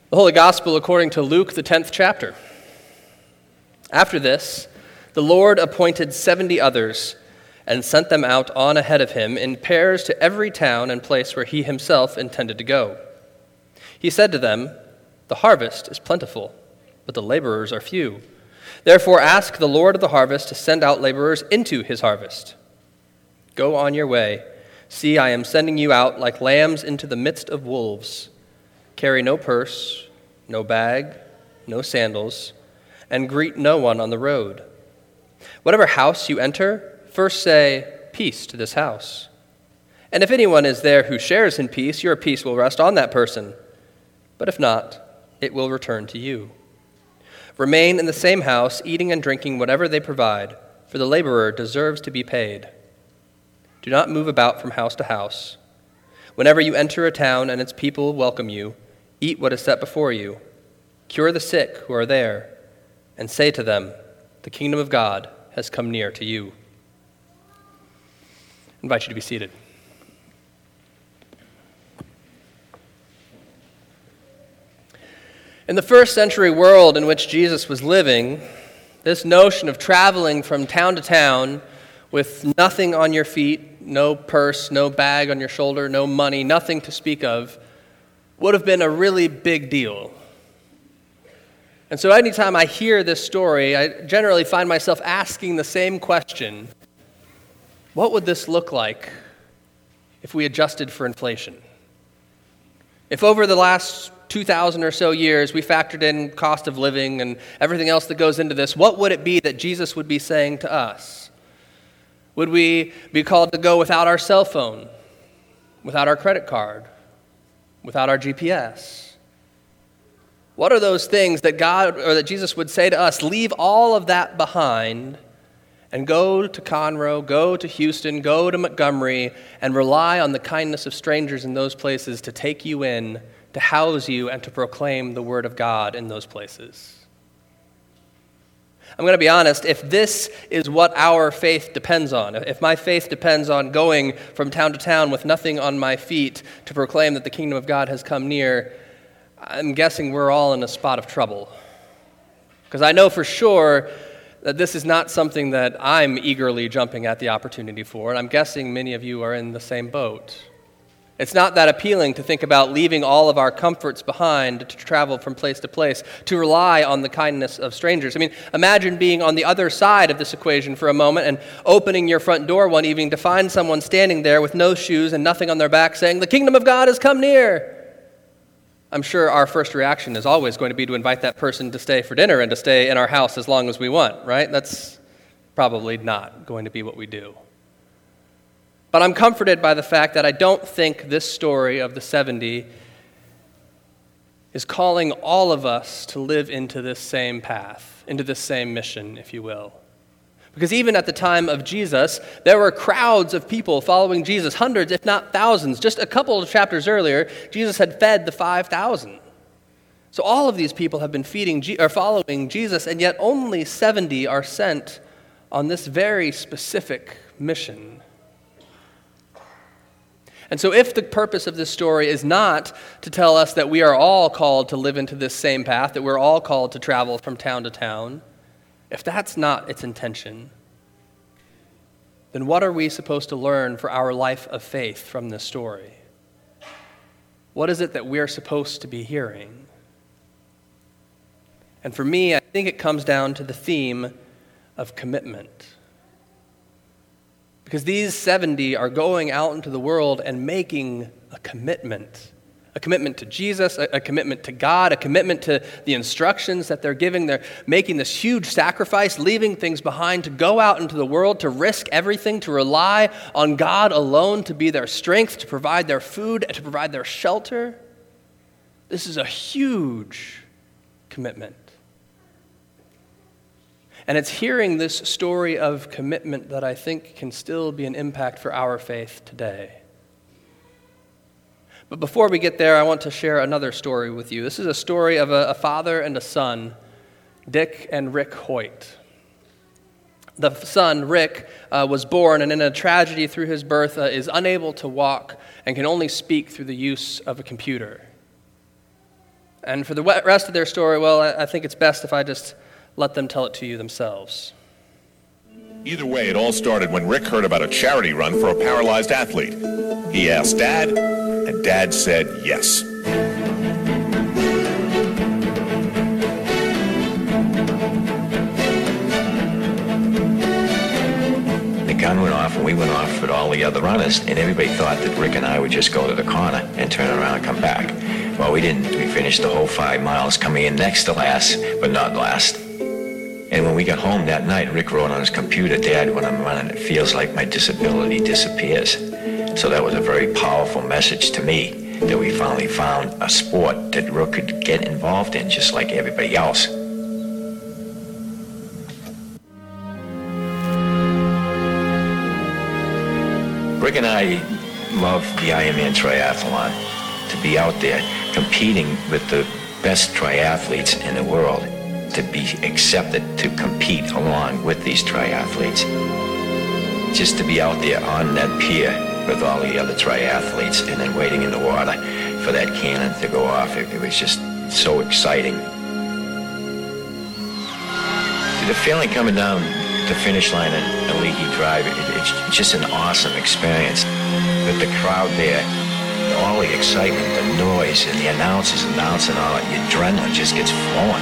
The Holy Gospel according to Luke, the 10th chapter. After this, the Lord appointed 70 others and sent them out on ahead of him in pairs to every town and place where he himself intended to go. He said to them, "The harvest is plentiful, but the laborers are few. Therefore ask the Lord of the harvest to send out laborers into his harvest. Go on your way. See, I am sending you out like lambs into the midst of wolves. Carry no purse, no bag, no sandals, and greet no one on the road. Whatever house you enter, first say, 'Peace to this house.' And if anyone is there who shares in peace, your peace will rest on that person. But if not, it will return to you. Remain in the same house, eating and drinking whatever they provide, for the laborer deserves to be paid. Do not move about from house to house. Whenever you enter a town and its people welcome you, eat what is set before you. Cure the sick who are there, and say to them, 'The kingdom of God has come near to you.'" I invite you to be seated. In the first century world in which Jesus was living, this notion of traveling from town to town with nothing on your feet, no purse, no bag on your shoulder, no money, nothing to speak of, would have been a really big deal. And so anytime I hear this story, I generally find myself asking the same question: what would this look like if we adjusted for inflation? If over the last 2,000 or so years we factored in cost of living and everything else that goes into this, what would it be that Jesus would be saying to us? Would we be called to go without our cell phone, without our credit card, without our GPS? What are those things that God or that Jesus would say to us? Leave all of that behind and go to Conroe, go to Houston, go to Montgomery, and rely on the kindness of strangers in those places to take you in, to house you, and to proclaim the word of God in those places. I'm going to be honest, if this is what our faith depends on, if my faith depends on going from town to town with nothing on my feet to proclaim that the kingdom of God has come near, I'm guessing we're all in a spot of trouble. Because I know for sure that this is not something that I'm eagerly jumping at the opportunity for, and I'm guessing many of you are in the same boat. It's not that appealing to think about leaving all of our comforts behind to travel from place to place, to rely on the kindness of strangers. I mean, imagine being on the other side of this equation for a moment and opening your front door one evening to find someone standing there with no shoes and nothing on their back saying, "The kingdom of God has come near." I'm sure our first reaction is always going to be to invite that person to stay for dinner and to stay in our house as long as we want, right? That's probably not going to be what we do. But I'm comforted by the fact that I don't think this story of the 70 is calling all of us to live into this same path, into this same mission, if you will. Because even at the time of Jesus, there were crowds of people following Jesus, hundreds, if not thousands. Just a couple of chapters earlier, Jesus had fed the 5,000. So all of these people have been following Jesus, and yet only 70 are sent on this very specific mission. And so if the purpose of this story is not to tell us that we are all called to live into this same path, that we're all called to travel from town to town, if that's not its intention, then what are we supposed to learn for our life of faith from this story? What is it that we're supposed to be hearing? And for me, I think it comes down to the theme of commitment. Because these 70 are going out into the world and making a commitment to Jesus, a commitment to God, a commitment to the instructions that they're giving. They're making this huge sacrifice, leaving things behind to go out into the world, to risk everything, to rely on God alone to be their strength, to provide their food, and to provide their shelter. This is a huge commitment. And it's hearing this story of commitment that I think can still be an impact for our faith today. But before we get there, I want to share another story with you. This is a story of a father and a son, Dick and Rick Hoyt. The son, Rick, was born and in a tragedy through his birth is unable to walk and can only speak through the use of a computer. And for the rest of their story, well, I think it's best if I just let them tell it to you themselves. Either way, it all started when Rick heard about a charity run for a paralyzed athlete. He asked Dad, and Dad said yes. The gun went off, and we went off with all the other runners, and everybody thought that Rick and I would just go to the corner and turn around and come back. Well, we didn't. We finished the whole 5 miles, coming in next to last, but not last. And when we got home that night, Rick wrote on his computer, "Dad, when I'm running, it feels like my disability disappears." So that was a very powerful message to me, that we finally found a sport that Rick could get involved in just like everybody else. Rick and I love the Ironman triathlon, to be out there competing with the best triathletes in the world, to be accepted to compete along with these triathletes. Just to be out there on that pier with all the other triathletes and then waiting in the water for that cannon to go off, it was just so exciting. The feeling coming down the finish line at Leaky Drive, it's just an awesome experience. With the crowd there, all the excitement, the noise, and the announcers announcing, all that, your adrenaline just gets flowing.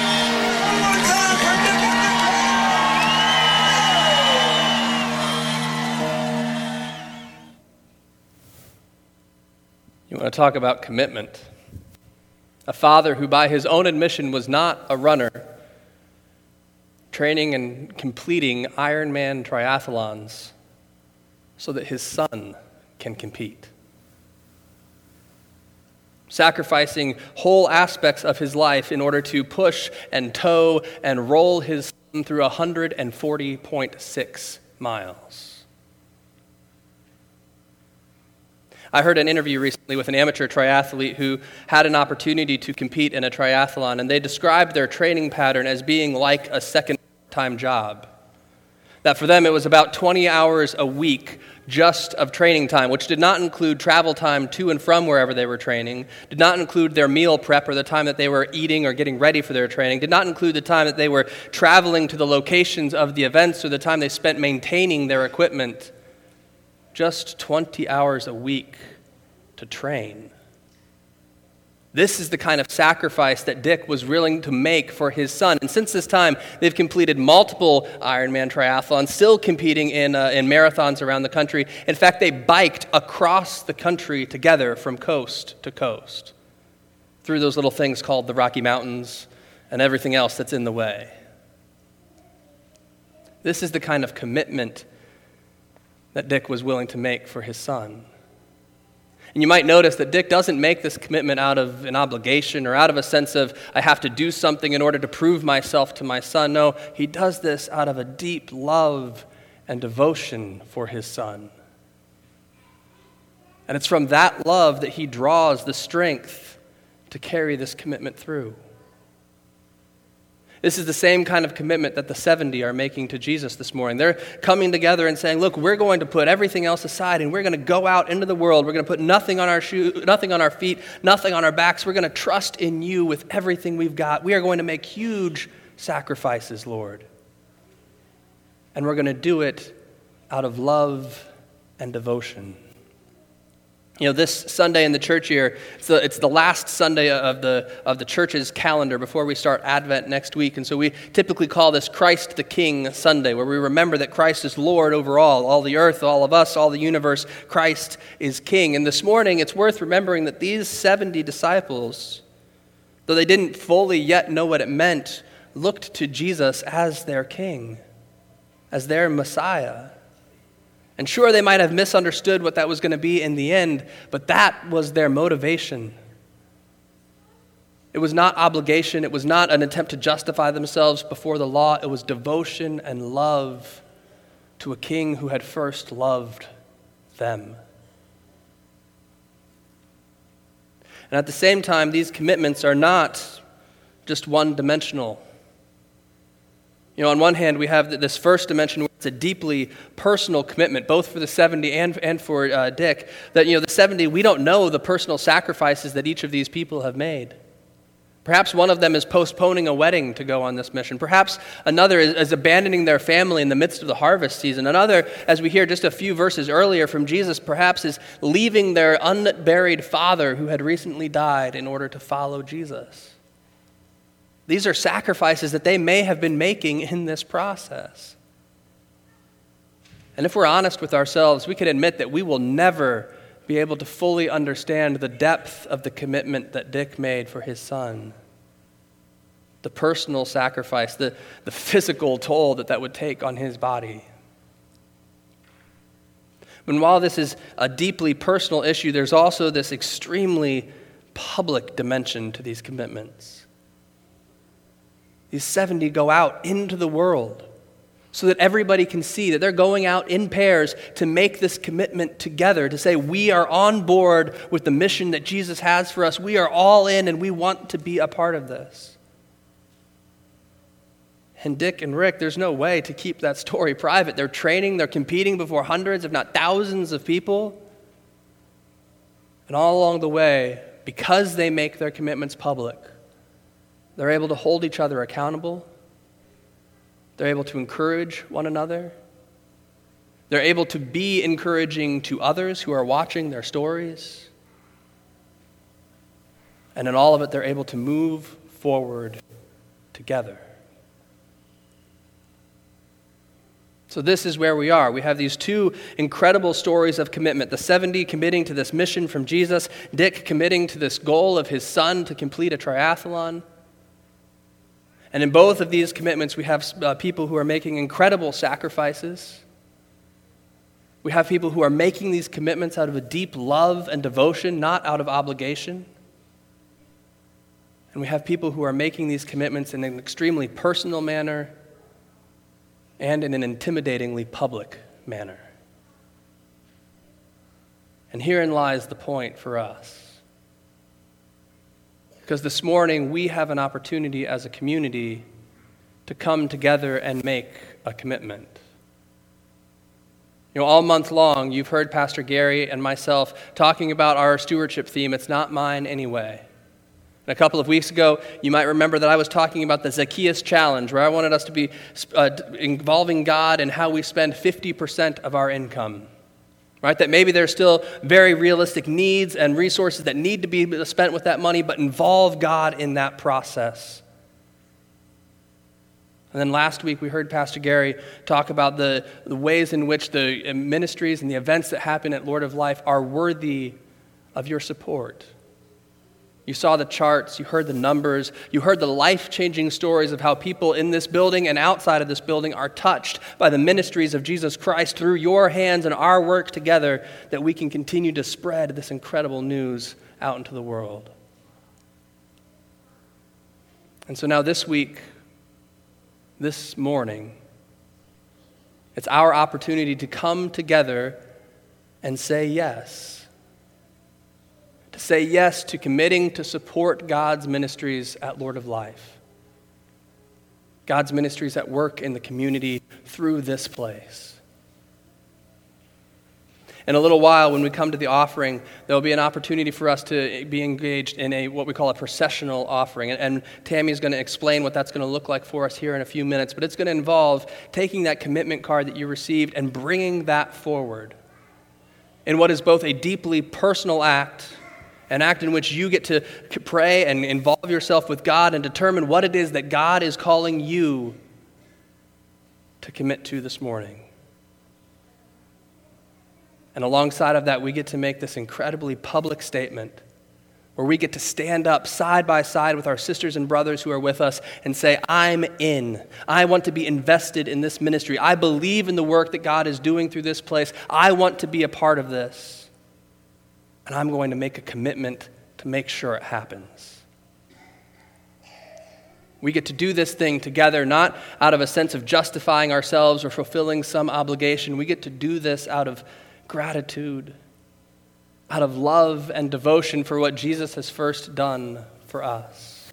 You want to talk about commitment? A father who, by his own admission, was not a runner, training and completing Ironman triathlons so that his son can compete. Sacrificing whole aspects of his life in order to push and tow and roll his son through 140.6 miles. I heard an interview recently with an amateur triathlete who had an opportunity to compete in a triathlon, and they described their training pattern as being like a second-time job. That for them it was about 20 hours a week just of training time, which did not include travel time to and from wherever they were training, did not include their meal prep or the time that they were eating or getting ready for their training, did not include the time that they were traveling to the locations of the events or the time they spent maintaining their equipment. Just 20 hours a week to train. This is the kind of sacrifice that Dick was willing to make for his son. And since this time, they've completed multiple Ironman triathlons, still competing in marathons around the country. In fact, they biked across the country together from coast to coast through those little things called the Rocky Mountains and everything else that's in the way. This is the kind of commitment that Dick was willing to make for his son. And you might notice that Dick doesn't make this commitment out of an obligation or out of a sense of, I have to do something in order to prove myself to my son. No, he does this out of a deep love and devotion for his son. And it's from that love that he draws the strength to carry this commitment through. This is the same kind of commitment that the 70 are making to Jesus this morning. They're coming together and saying, look, we're going to put everything else aside and we're going to go out into the world. We're going to put nothing on our nothing on our feet, nothing on our backs. We're going to trust in you with everything we've got. We are going to make huge sacrifices, Lord. And we're going to do it out of love and devotion. You know, this Sunday in the church year, it's the last Sunday of the church's calendar before we start Advent next week. And so we typically call this Christ the King Sunday, where we remember that Christ is Lord over all the earth, all of us, all the universe. Christ is King. And this morning, it's worth remembering that these 70 disciples, though they didn't fully yet know what it meant, looked to Jesus as their King, as their Messiah. And sure, they might have misunderstood what that was going to be in the end, but that was their motivation. It was not obligation. It was not an attempt to justify themselves before the law. It was devotion and love to a king who had first loved them. And at the same time, these commitments are not just one-dimensional. You know, on one hand, we have this first dimension where it's a deeply personal commitment, both for the 70 and for Dick, that, you know, the 70, we don't know the personal sacrifices that each of these people have made. Perhaps one of them is postponing a wedding to go on this mission. Perhaps another is abandoning their family in the midst of the harvest season. Another, as we hear just a few verses earlier from Jesus, perhaps is leaving their unburied father who had recently died in order to follow Jesus. These are sacrifices that they may have been making in this process. And if we're honest with ourselves, we can admit that we will never be able to fully understand the depth of the commitment that Dick made for his son. The personal sacrifice, the physical toll that would take on his body. And while this is a deeply personal issue, there's also this extremely public dimension to these commitments. These 70 go out into the world so that everybody can see that they're going out in pairs to make this commitment together, to say we are on board with the mission that Jesus has for us. We are all in and we want to be a part of this. And Dick and Rick, there's no way to keep that story private. They're training, they're competing before hundreds, if not thousands of people. And all along the way, because they make their commitments public, they're able to hold each other accountable. They're able to encourage one another. They're able to be encouraging to others who are watching their stories. And in all of it, they're able to move forward together. So this is where we are. We have these two incredible stories of commitment. The 70 committing to this mission from Jesus, Dick committing to this goal of his son to complete a triathlon. And in both of these commitments, we have people who are making incredible sacrifices. We have people who are making these commitments out of a deep love and devotion, not out of obligation. And we have people who are making these commitments in an extremely personal manner and in an intimidatingly public manner. And herein lies the point for us. Because this morning, we have an opportunity as a community to come together and make a commitment. You know, all month long, you've heard Pastor Gary and myself talking about our stewardship theme, It's Not Mine Anyway. And a couple of weeks ago, you might remember that I was talking about the Zacchaeus Challenge, where I wanted us to be involving God in how we spend 50% of our income. Right? That maybe there's still very realistic needs and resources that need to be spent with that money, but involve God in that process. And then last week we heard Pastor Gary talk about the ways in which the ministries and the events that happen at Lord of Life are worthy of your support. You saw the charts, you heard the numbers, you heard the life-changing stories of how people in this building and outside of this building are touched by the ministries of Jesus Christ through your hands and our work together, that we can continue to spread this incredible news out into the world. And so now this week, this morning, it's our opportunity to come together and say yes. To say yes to committing to support God's ministries at Lord of Life. God's ministries at work in the community through this place. In a little while, when we come to the offering, there will be an opportunity for us to be engaged in what we call a processional offering. And Tammy's going to explain what that's going to look like for us here in a few minutes. But it's going to involve taking that commitment card that you received and bringing that forward in what is both a deeply personal act, an act in which you get to pray and involve yourself with God and determine what it is that God is calling you to commit to this morning. And alongside of that, we get to make this incredibly public statement where we get to stand up side by side with our sisters and brothers who are with us and say, I'm in. I want to be invested in this ministry. I believe in the work that God is doing through this place. I want to be a part of this. And I'm going to make a commitment to make sure it happens. We get to do this thing together, not out of a sense of justifying ourselves or fulfilling some obligation. We get to do this out of gratitude, out of love and devotion for what Jesus has first done for us.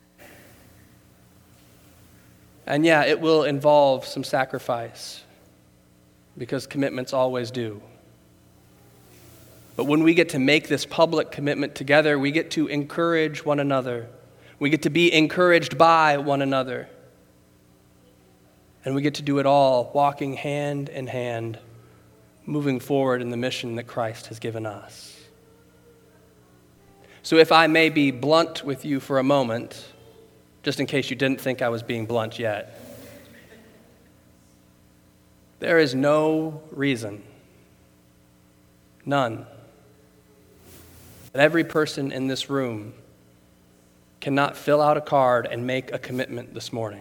And yeah, it will involve some sacrifice, because commitments always do. But when we get to make this public commitment together, we get to encourage one another. We get to be encouraged by one another. And we get to do it all walking hand in hand, moving forward in the mission that Christ has given us. So if I may be blunt with you for a moment, just in case you didn't think I was being blunt yet, there is no reason, none, that every person in this room cannot fill out a card and make a commitment this morning.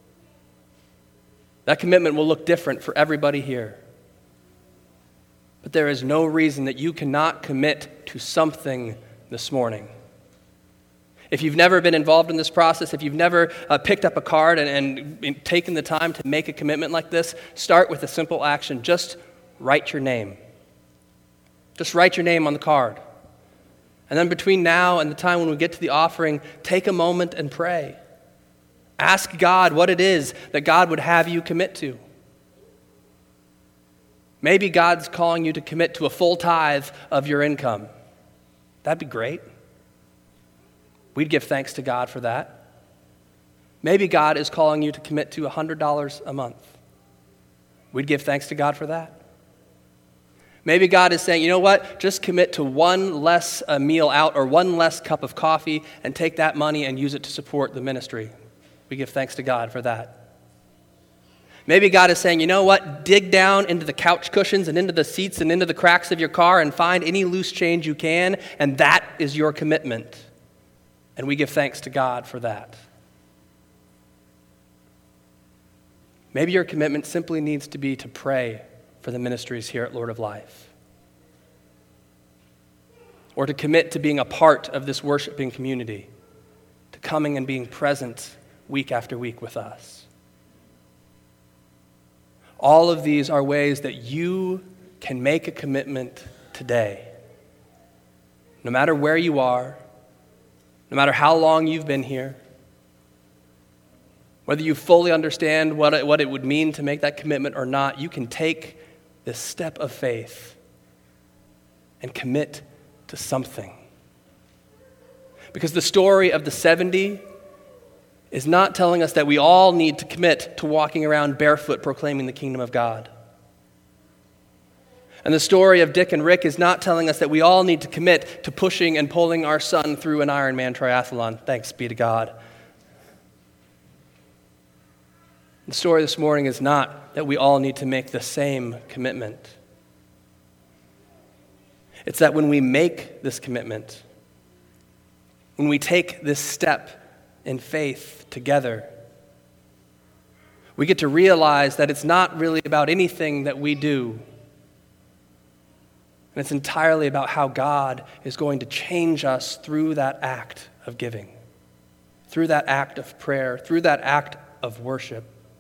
That commitment will look different for everybody here. But there is no reason that you cannot commit to something this morning. If you've never been involved in this process, if you've never picked up a card and taken the time to make a commitment like this, start with a simple action. Just write your name. Just write your name on the card. And then between now and the time when we get to the offering, take a moment and pray. Ask God what it is that God would have you commit to. Maybe God's calling you to commit to a full tithe of your income. That'd be great. We'd give thanks to God for that. Maybe God is calling you to commit to $100 a month. We'd give thanks to God for that. Maybe God is saying, you know what, just commit to one less meal out or one less cup of coffee and take that money and use it to support the ministry. We give thanks to God for that. Maybe God is saying, you know what, dig down into the couch cushions and into the seats and into the cracks of your car and find any loose change you can, and that is your commitment. And we give thanks to God for that. Maybe your commitment simply needs to be to pray for the ministries here at Lord of Life, or to commit to being a part of this worshiping community, to coming and being present week after week with us. All of these are ways that you can make a commitment today. No matter where you are, no matter how long you've been here, whether you fully understand what it would mean to make that commitment or not, you can take this step of faith and commit to something. Because the story of the 70 is not telling us that we all need to commit to walking around barefoot proclaiming the kingdom of God. And the story of Dick and Rick is not telling us that we all need to commit to pushing and pulling our son through an Ironman triathlon. Thanks be to God. The story this morning is not that we all need to make the same commitment. It's that when we make this commitment, when we take this step in faith together, we get to realize that it's not really about anything that we do. And it's entirely about how God is going to change us through that act of giving, through that act of prayer, through that act of worship.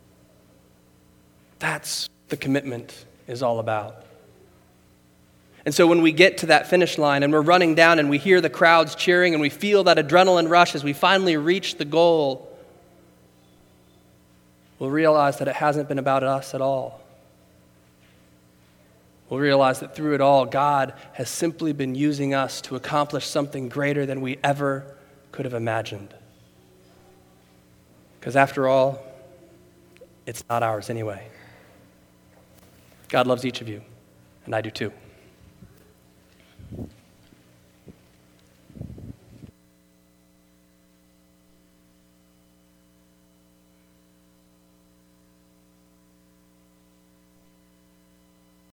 That's what the commitment is all about. And so when we get to that finish line and we're running down and we hear the crowds cheering and we feel that adrenaline rush as we finally reach the goal, we'll realize that it hasn't been about us at all. We'll realize that through it all, God has simply been using us to accomplish something greater than we ever could have imagined. Because after all, it's not ours anyway. God loves each of you, and I do too.